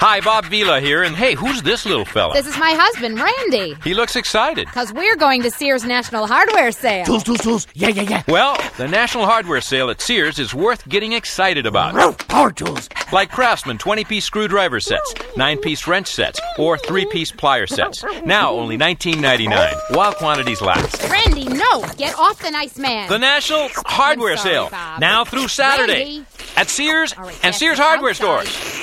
Hi, Bob Vila here, and hey, who's this little fella? This is my husband, Randy. He looks excited. Because we're going to Sears National Hardware Sale. Tools. Yeah. Well, the National Hardware Sale at Sears is worth getting excited about. Power tools. Like Craftsman 20-piece screwdriver sets, 9-piece wrench sets, or 3-piece plier sets. Now only $19.99, while quantities last. Randy, no! Get off the nice man. The National Hardware sorry, Sale, Bob. now through Saturday, Randy. at Sears All right, and yes, Sears Hardware outside. stores.